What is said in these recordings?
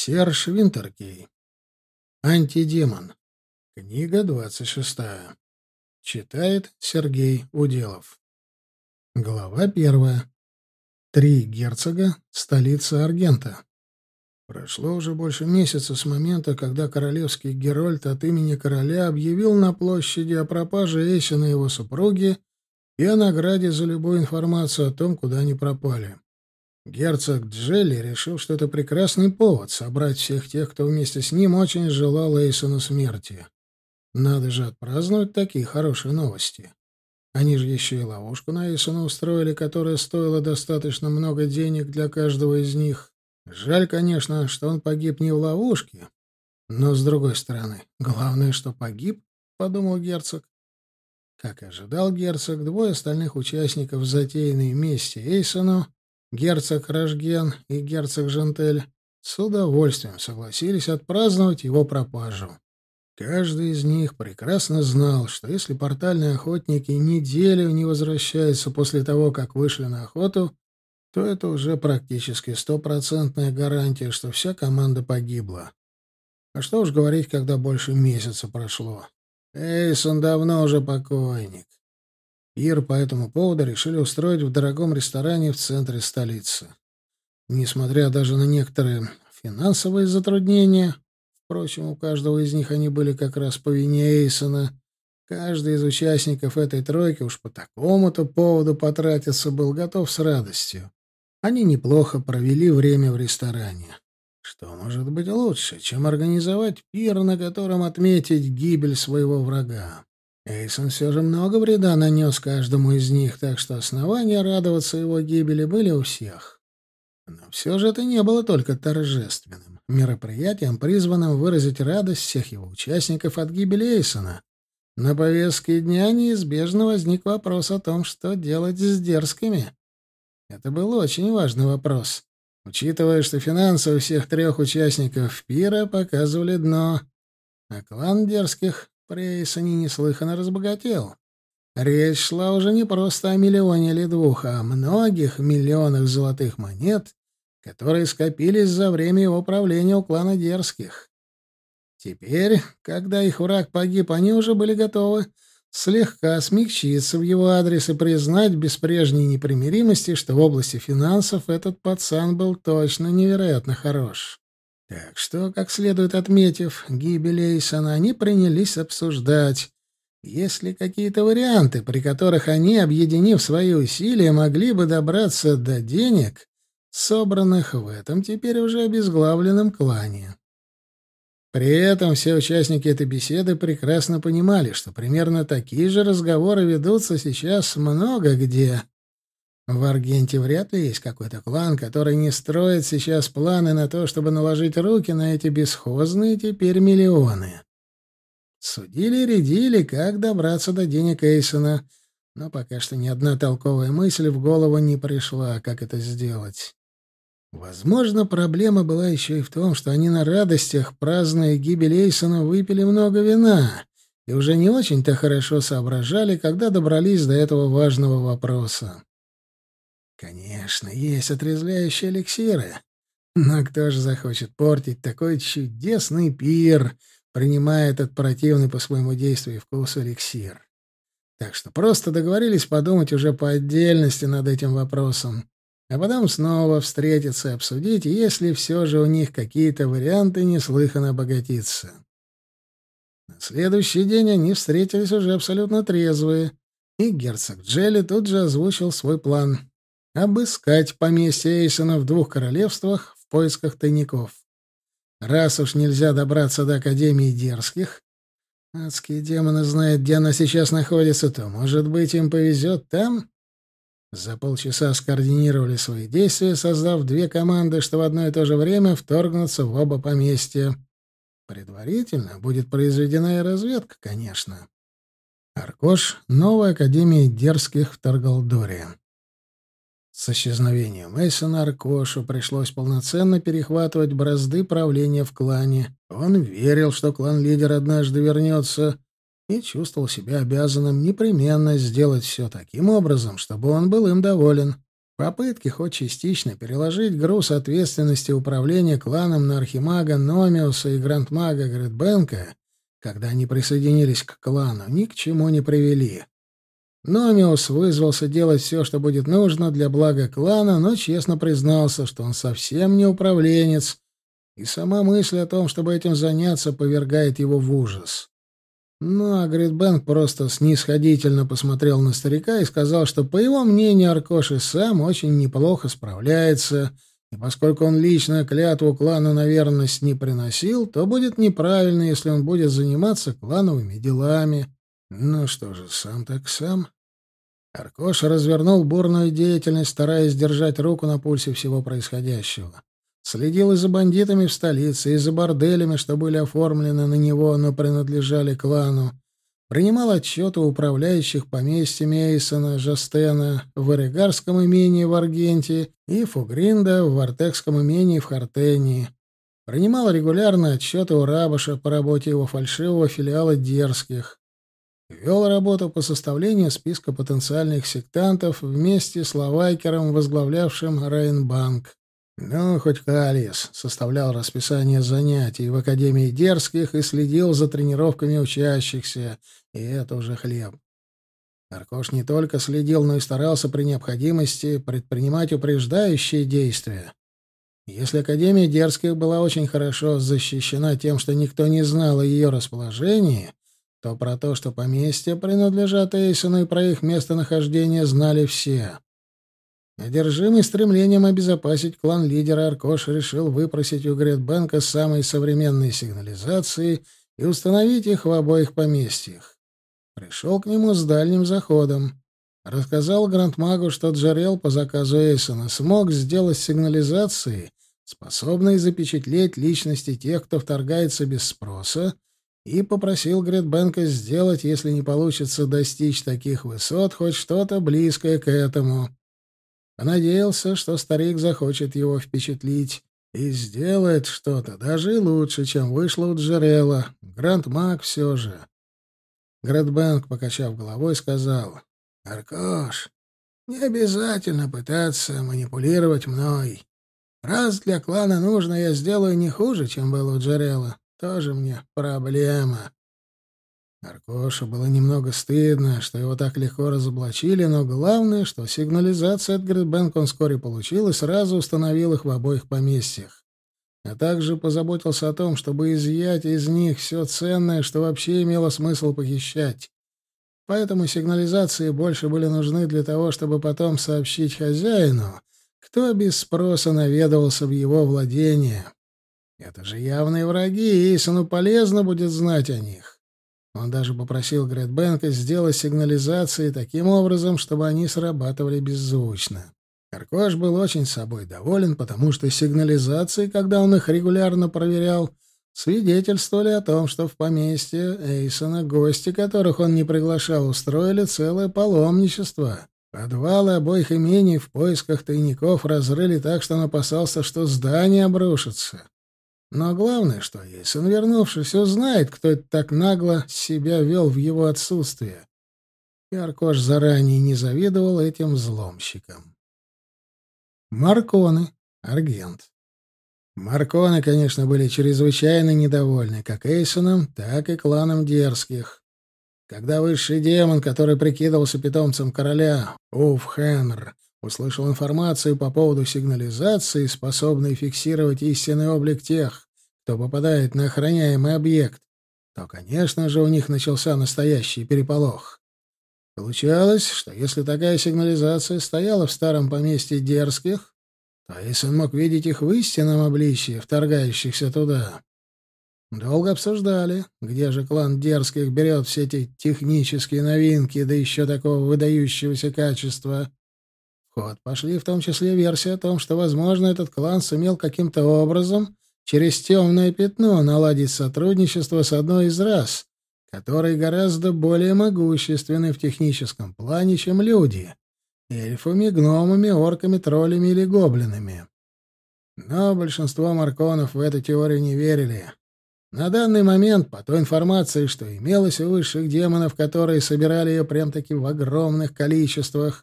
Серж Винтеркей. Антидемон. Книга 26. Читает Сергей Уделов. Глава 1. 3 герцога. Столица Аргента. Прошло уже больше месяца с момента, когда королевский герольд от имени короля объявил на площади о пропаже Эйсена и его супруги и о награде за любую информацию о том, куда они пропали. Герцог Джелли решил, что это прекрасный повод собрать всех тех, кто вместе с ним очень желал Эйсону смерти. Надо же отпраздновать такие хорошие новости. Они же еще и ловушку на Эйсона устроили, которая стоила достаточно много денег для каждого из них. Жаль, конечно, что он погиб не в ловушке. Но, с другой стороны, главное, что погиб, — подумал герцог. Как и ожидал герцог, двое остальных участников затеянной мести Эйсону, герцог Рашген и герцог Жентель, с удовольствием согласились отпраздновать его пропажу. Каждый из них прекрасно знал, что если портальные охотники неделю не возвращаются после того, как вышли на охоту, то это уже практически стопроцентная гарантия, что вся команда погибла. А что уж говорить, когда больше месяца прошло. Эйсон давно уже покойник. Пир по этому поводу решили устроить в дорогом ресторане в центре столицы. Несмотря даже на некоторые финансовые затруднения, впрочем, у каждого из них они были как раз по вине Эйсона, каждый из участников этой тройки уж по такому-то поводу потратиться был готов с радостью. Они неплохо провели время в ресторане. Что может быть лучше, чем организовать пир, на котором отметить гибель своего врага? Эйсон все же много вреда нанес каждому из них, так что основания радоваться его гибели были у всех. Но все же это не было только торжественным мероприятием, призванным выразить радость всех его участников от гибели Эйсона. На повестке дня неизбежно возник вопрос о том, что делать с дерзкими. Это был очень важный вопрос, учитывая, что финансы у всех 3 участников пира показывали дно, а клан дерзких при Эйсоне неслыханно разбогател. Речь шла уже не просто о миллионе или 2, а о многих миллионах золотых монет, которые скопились за время его правления у клана дерзких. Теперь, когда их враг погиб, они уже были готовы слегка смягчиться в его адрес и признать без прежней непримиримости, что в области финансов этот пацан был точно невероятно хорош. Так что, как следует отметив гибель Эйсона, они принялись обсуждать, есть ли какие-то варианты, при которых они, объединив свои усилия, могли бы добраться до денег, собранных в этом теперь уже обезглавленном клане. При этом все участники этой беседы прекрасно понимали, что примерно такие же разговоры ведутся сейчас много где. В Аргенте вряд ли есть какой-то клан, который не строит сейчас планы на то, чтобы наложить руки на эти бесхозные теперь миллионы. Судили-рядили, как добраться до денег Эйсона, но пока что ни одна толковая мысль в голову не пришла, как это сделать. Возможно, проблема была еще и в том, что они на радостях, празднуя гибель Эйсона, выпили много вина и уже не очень-то хорошо соображали, когда добрались до этого важного вопроса. Конечно, есть отрезвляющие эликсиры, но кто же захочет портить такой чудесный пир, принимая этот противный по своему действию и вкусу эликсир? Так что просто договорились подумать уже по отдельности над этим вопросом, а потом снова встретиться и обсудить, если все же у них какие-то варианты неслыханно обогатиться. На следующий день они встретились уже абсолютно трезвые, и герцог Джелли тут же озвучил свой план — обыскать поместье Эйсона в 2 королевствах в поисках тайников. Раз уж нельзя добраться до Академии Дерзких, адские демоны знают, где она сейчас находится, то, может быть, им повезет там? За полчаса скоординировали свои действия, создав 2 команды, что в одно и то же время вторгнутся в оба поместья. Предварительно будет произведена и разведка, конечно. Аркош — новая Академия Дерзких в Таргалдоре. С исчезновением Эйсона Аркошу пришлось полноценно перехватывать бразды правления в клане. Он верил, что клан-лидер однажды вернется, и чувствовал себя обязанным непременно сделать все таким образом, чтобы он был им доволен. Попытки хоть частично переложить груз ответственности управления кланом на архимага Номиуса и грандмага Гридбенка, когда они присоединились к клану, ни к чему не привели. Номиус вызвался делать все, что будет нужно для блага клана, но честно признался, что он совсем не управленец, и сама мысль о том, чтобы этим заняться, повергает его в ужас. Ну, а Гридбенк просто снисходительно посмотрел на старика и сказал, что, по его мнению, Аркош и сам очень неплохо справляется, и поскольку он лично клятву клану на верность не приносил, то будет неправильно, если он будет заниматься клановыми делами. Ну что же, сам так сам. Аркош развернул бурную деятельность, стараясь держать руку на пульсе всего происходящего. Следил и за бандитами в столице, и за борделями, что были оформлены на него, но принадлежали клану. Принимал отчеты у управляющих поместьями Эйсона, Жастена в Эрегарском имении в Аргенте и Фугринда в Вартекском имении в Хартении. Принимал регулярно отчеты у Рабаша по работе его фальшивого филиала Дерзких. Вел работу по составлению списка потенциальных сектантов вместе с Лавайкером, возглавлявшим Рейнбанк. Ну, хоть Калиес составлял расписание занятий в Академии Дерзких и следил за тренировками учащихся, и это уже хлеб. Аркош не только следил, но и старался при необходимости предпринимать упреждающие действия. Если Академия Дерзких была очень хорошо защищена тем, что никто не знал о ее расположении, то про то, что поместья принадлежат Эйсону, и про их местонахождение знали все. Одержимый стремлением обезопасить клан лидера, Аркош решил выпросить у Гридбенка самые современные сигнализации и установить их в обоих поместьях. Пришел к нему с дальним заходом. Рассказал грандмагу, что Джерел по заказу Эйсона смог сделать сигнализации, способные запечатлеть личности тех, кто вторгается без спроса, и попросил Гридбенка сделать, если не получится достичь таких высот, хоть что-то близкое к этому. Понадеялся, что старик захочет его впечатлить и сделает что-то даже и лучше, чем вышло у Джерела. Грандмаг все же. Гридбенк, покачав головой, сказал: «Аркош, не обязательно пытаться манипулировать мной. Раз для клана нужно, я сделаю не хуже, чем было у Джерела. Тоже мне проблема». Аркошу было немного стыдно, что его так легко разоблачили, но главное, что сигнализации от Гридбенка он вскоре получил и сразу установил их в обоих поместьях. А также позаботился о том, чтобы изъять из них все ценное, что вообще имело смысл похищать. Поэтому сигнализации больше были нужны для того, чтобы потом сообщить хозяину, кто без спроса наведывался в его владение. Это же явные враги, и Эйсону полезно будет знать о них. Он даже попросил Гридбенка сделать сигнализации таким образом, чтобы они срабатывали беззвучно. Аркош был очень собой доволен, потому что сигнализации, когда он их регулярно проверял, свидетельствовали о том, что в поместье Эйсона гости, которых он не приглашал, устроили целое паломничество. Подвалы обоих имений в поисках тайников разрыли так, что он опасался, что здание обрушится. Но главное, что Эйсон, вернувшись, узнает, кто это так нагло себя вел в его отсутствие. И Аркош заранее не завидовал этим взломщикам. Марконы, Аргент. Марконы, конечно, были чрезвычайно недовольны как Эйсоном, так и кланом Дерзких. Когда высший демон, который прикидывался питомцем короля, Уфхенр, услышал информацию по поводу сигнализации, способной фиксировать истинный облик тех, кто попадает на охраняемый объект, то, конечно же, у них начался настоящий переполох. Получалось, что если такая сигнализация стояла в старом поместье Дерзких, то Эйсон мог видеть их в истинном обличье, вторгающихся туда. Долго обсуждали, где же клан Дерзких берет все эти технические новинки, да еще такого выдающегося качества. В ход пошли в том числе версии о том, что, возможно, этот клан сумел каким-то образом через темное пятно наладить сотрудничество с одной из рас, которые гораздо более могущественны в техническом плане, чем люди — эльфами, гномами, орками, троллями или гоблинами. Но большинство марконов в эту теорию не верили. На данный момент, по той информации, что имелось у высших демонов, которые собирали ее прям-таки в огромных количествах,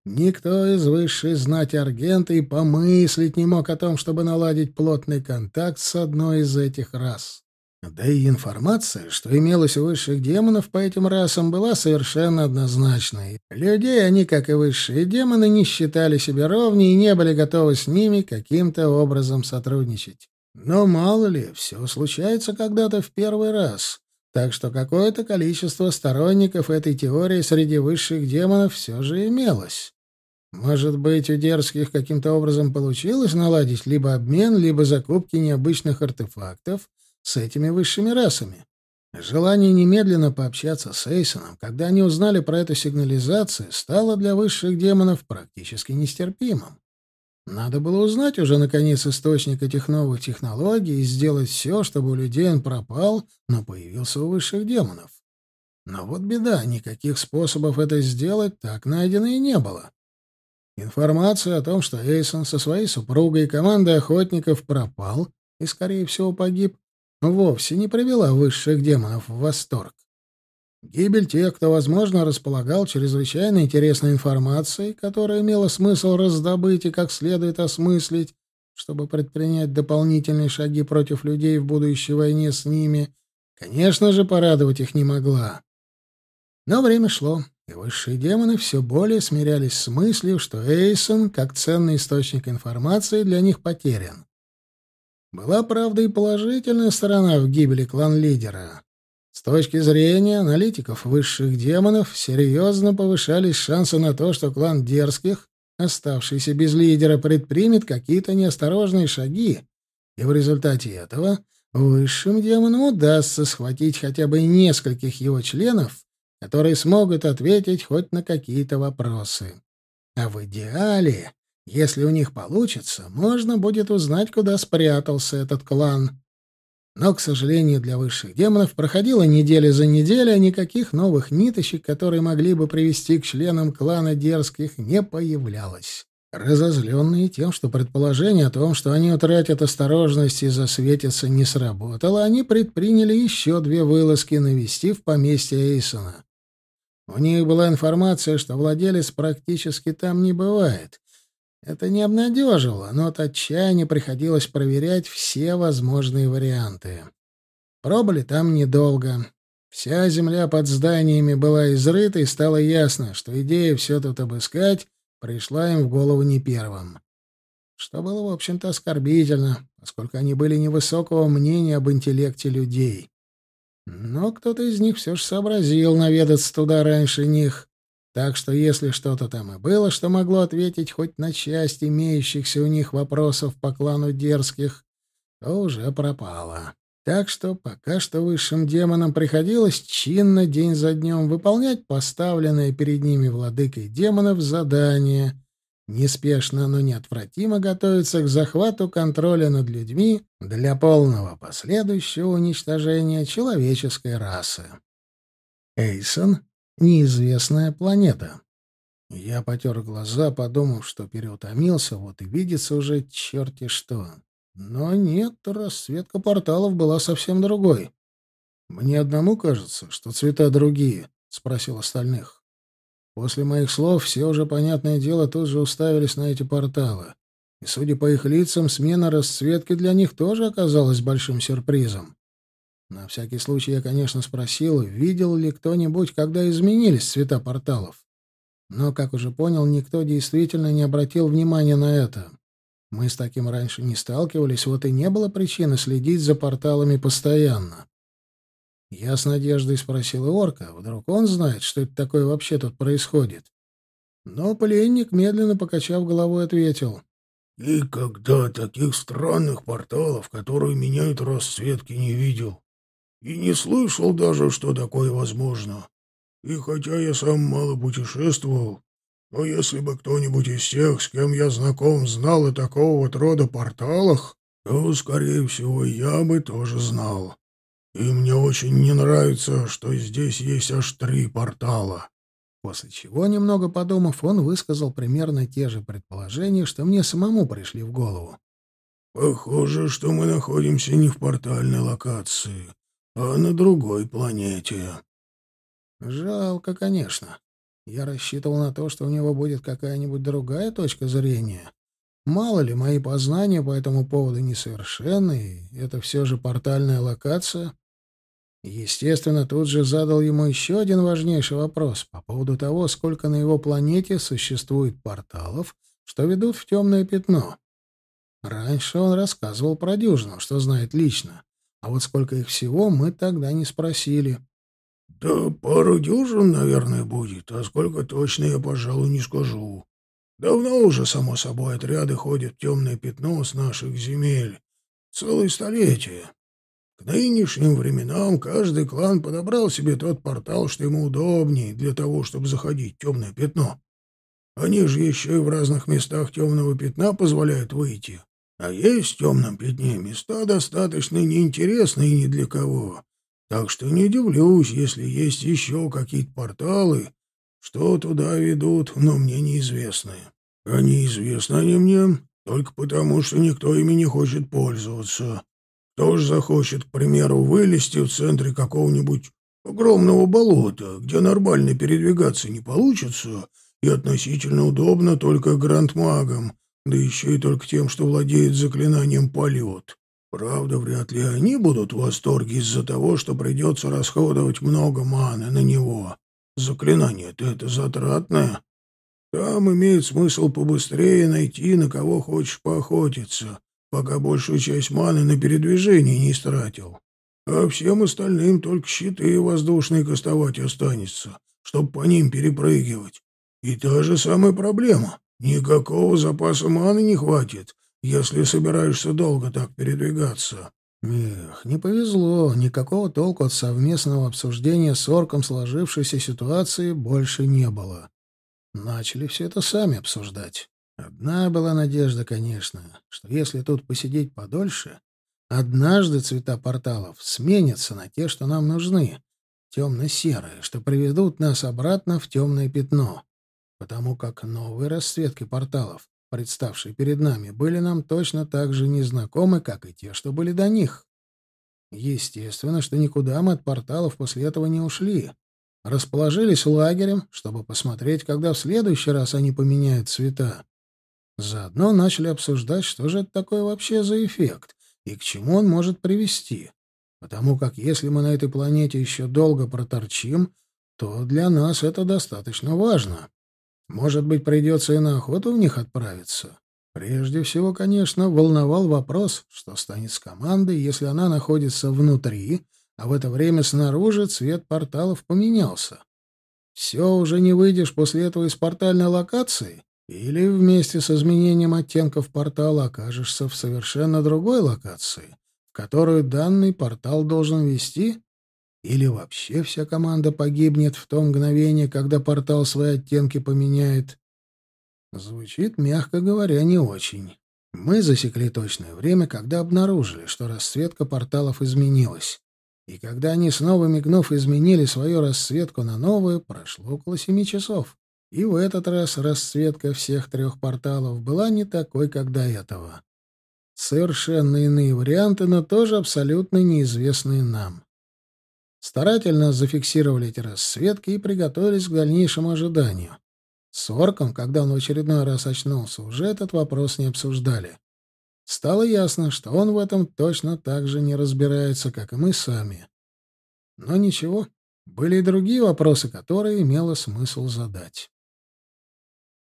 Никто из высшей знати Аргента и помыслить не мог о том, чтобы наладить плотный контакт с одной из этих рас. Да и информация, что имелась у высших демонов по этим расам, была совершенно однозначной. Людей они, как и высшие демоны, не считали себе ровней и не были готовы с ними каким-то образом сотрудничать. Но мало ли, все случается когда-то в первый раз. Так что какое-то количество сторонников этой теории среди высших демонов все же имелось. Может быть, у дерзких каким-то образом получилось наладить либо обмен, либо закупки необычных артефактов с этими высшими расами. Желание немедленно пообщаться с Эйсоном, когда они узнали про эту сигнализацию, стало для высших демонов практически нестерпимым. Надо было узнать уже, наконец, источник этих новых технологий и сделать все, чтобы у людей он пропал, но появился у высших демонов. Но вот беда, никаких способов это сделать так найдено и не было. Информация о том, что Эйсон со своей супругой и командой охотников пропал и, скорее всего, погиб, вовсе не привела высших демонов в восторг. Гибель тех, кто, возможно, располагал чрезвычайно интересной информацией, которую имело смысл раздобыть и как следует осмыслить, чтобы предпринять дополнительные шаги против людей в будущей войне с ними, конечно же, порадовать их не могла. Но время шло, и высшие демоны все более смирялись с мыслью, что Эйсон, как ценный источник информации, для них потерян. Была, правда, и положительная сторона в гибели клан-лидера. С точки зрения аналитиков высших демонов серьезно повышались шансы на то, что клан Дерзких, оставшийся без лидера, предпримет какие-то неосторожные шаги, и в результате этого высшим демонам удастся схватить хотя бы нескольких его членов, которые смогут ответить хоть на какие-то вопросы. А в идеале, если у них получится, можно будет узнать, куда спрятался этот клан. Но, к сожалению, для высших демонов проходила неделя за неделей, а никаких новых ниточек, которые могли бы привести к членам клана Дерзких, не появлялось. Разозленные тем, что предположение о том, что они утратят осторожность и засветятся, не сработало, они предприняли еще 2 вылазки, навестив поместье Эйсона. У них была информация, что владелец практически там не бывает. Это не обнадеживало, но от отчаяния приходилось проверять все возможные варианты. Пробыли там недолго. Вся земля под зданиями была изрыта, и стало ясно, что идея все тут обыскать пришла им в голову не первым. Что было, в общем-то, оскорбительно, поскольку они были невысокого мнения об интеллекте людей. Но кто-то из них все же сообразил наведаться туда раньше них. Так что если что-то там и было, что могло ответить хоть на часть имеющихся у них вопросов по клану Дерзких, то уже пропало. Так что пока что высшим демонам приходилось чинно день за днем выполнять поставленное перед ними владыкой демонов задание, неспешно, но неотвратимо готовиться к захвату контроля над людьми для полного последующего уничтожения человеческой расы. Эйсон — неизвестная планета. Я потер глаза, подумав, что переутомился, вот и видится уже черти что. Но нет, расцветка порталов была совсем другой. «Мне одному кажется, что цвета другие?» — спросил остальных. После моих слов все уже, понятное дело, тут же уставились на эти порталы. И, судя по их лицам, смена расцветки для них тоже оказалась большим сюрпризом. На всякий случай я, конечно, спросил, видел ли кто-нибудь, когда изменились цвета порталов. Но, как уже понял, никто действительно не обратил внимания на это. Мы с таким раньше не сталкивались, вот и не было причины следить за порталами постоянно. Я с надеждой спросил орка, вдруг он знает, что это такое вообще тут происходит. Но пленник, медленно покачав головой, ответил: «Никогда таких странных порталов, которые меняют расцветки, не видел. И не слышал даже, что такое возможно. И хотя я сам мало путешествовал, но если бы кто-нибудь из тех, с кем я знаком, знал о такого вот рода порталах, то, скорее всего, я бы тоже знал. И мне очень не нравится, что здесь есть аж 3 портала». После чего, немного подумав, он высказал примерно те же предположения, что мне самому пришли в голову. «Похоже, что мы находимся не в портальной локации, а на другой планете». Жалко, конечно. Я рассчитывал на то, что у него будет какая-нибудь другая точка зрения. Мало ли, мои познания по этому поводу несовершенны, и это все же портальная локация. Естественно, тут же задал ему еще один важнейший вопрос по поводу того, сколько на его планете существует порталов, что ведут в темное пятно. Раньше он рассказывал про дюжину, что знает лично, а вот сколько их всего, мы тогда не спросили. Да пару дюжин, наверное, будет, а сколько точно я, пожалуй, не скажу. Давно уже, само собой, отряды ходят в темное пятно с наших земель. Целое столетие. К нынешним временам каждый клан подобрал себе тот портал, что ему удобнее для того, чтобы заходить в темное пятно. Они же еще и в разных местах темного пятна позволяют выйти. А есть в темном пятне места достаточно неинтересные ни для кого. Так что не удивлюсь, если есть еще какие-то порталы, что туда ведут, но мне неизвестны. А неизвестны они мне только потому, что никто ими не хочет пользоваться. Кто ж захочет, к примеру, вылезти в центре какого-нибудь огромного болота, где нормально передвигаться не получится, и относительно удобно только грандмагам, да еще и только тем, что владеет заклинанием «Полет». Правда, вряд ли они будут в восторге из-за того, что придется расходовать много маны на него. Заклинание-то это затратное. Там имеет смысл побыстрее найти, на кого хочешь поохотиться, пока большую часть маны на передвижение не истратил. А всем остальным только щиты воздушные кастовать останется, чтобы по ним перепрыгивать. И та же самая проблема. Никакого запаса маны не хватит, если собираешься долго так передвигаться. Эх, не повезло, никакого толку от совместного обсуждения с орком сложившейся ситуации больше не было. Начали все это сами обсуждать. Одна была надежда, конечно, что если тут посидеть подольше, однажды цвета порталов сменятся на те, что нам нужны, темно-серые, что приведут нас обратно в темное пятно, потому как новые расцветки порталов, представшие перед нами, были нам точно так же незнакомы, как и те, что были до них. Естественно, что никуда мы от порталов после этого не ушли. Расположились лагерем, чтобы посмотреть, когда в следующий раз они поменяют цвета. Заодно начали обсуждать, что же это такое вообще за эффект и к чему он может привести. Потому как если мы на этой планете еще долго проторчим, то для нас это достаточно важно. Может быть, придется и на охоту в них отправиться. Прежде всего, конечно, волновал вопрос, что станет с командой, если она находится внутри, а в это время снаружи цвет порталов поменялся. Все, уже не выйдешь после этого из портальной локации, или вместе с изменением оттенков портала окажешься в совершенно другой локации, в которую данный портал должен вести, или вообще вся команда погибнет в то мгновение, когда портал свои оттенки поменяет. Звучит, мягко говоря, не очень. Мы засекли точное время, когда обнаружили, что расцветка порталов изменилась. И когда они, снова мигнув, изменили свою расцветку на новую, прошло около 7 часов. И в этот раз расцветка всех 3 порталов была не такой, как до этого. Совершенно иные варианты, но тоже абсолютно неизвестные нам. Старательно зафиксировали эти расцветки и приготовились к дальнейшему ожиданию. С орком, когда он в очередной раз очнулся, уже этот вопрос не обсуждали. Стало ясно, что он в этом точно так же не разбирается, как и мы сами. Но ничего, были и другие вопросы, которые имело смысл задать.